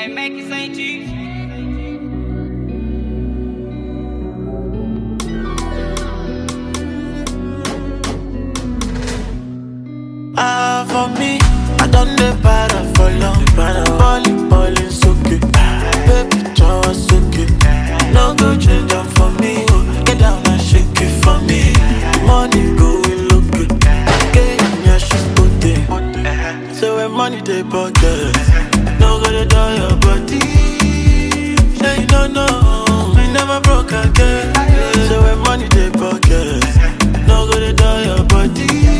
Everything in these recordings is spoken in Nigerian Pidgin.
Hey, make it St. Chiefs. For me, I done the para for long. Ballin' soaking. Baby, Jawa soaking. No go change up for me. Oh. Get down and shake it for me. Money going looking. Get in your shoes, put it. So when money they pocket, no go to do your body. Say no, no, we never broke again. So when money they pocket, no go to do your body.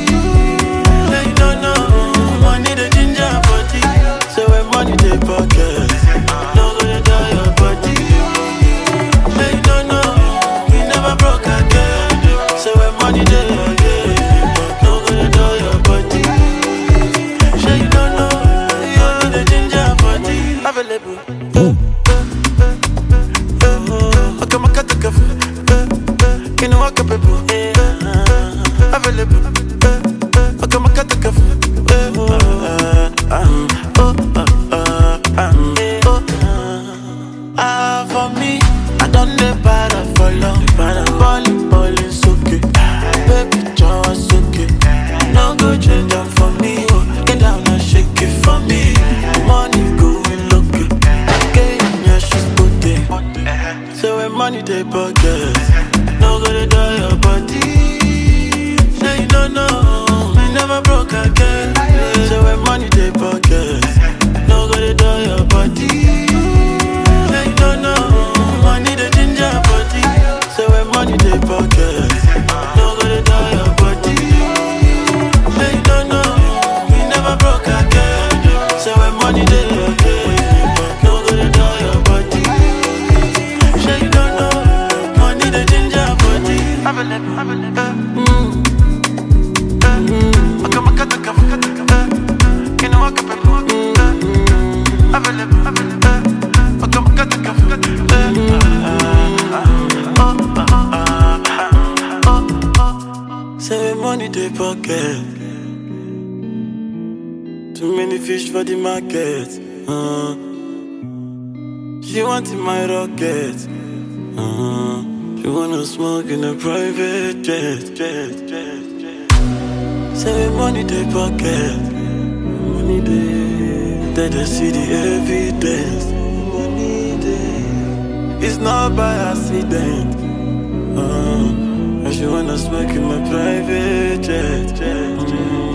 Money the ginger body. So when money they pocket, no gonna die your body. Say no, no, we never broke again. So when money they pocket, no gonna die your body. Say no, no, money the ginger body. Available. Okay, my cat take you know what people. Available. Okay, my cat take for me, I done the para for long. Ballin' soaking. Baby, Jawa soaking. No go change up for me. Oh. Get down and shake it for me. Money going looking. Get in your shoes, put it. So when money they pocket, no go to do your body. Say no, no, we never broke again. So when money they pocket, no go to do your body. Say no, no, money the ginger body. So when money they pocket, no go to do your body. Say no, no, we never broke again. So when money they pocket, no go to do your body. Say no, no, money the ginger body. Available. Say money they pocket. Too many fish for the market. She wanted my rocket. She wanna smoke in a private jet. Say money they pocket. Money they see the evidence. Money they, it's not by accident. And she wanna smoke in my private jet.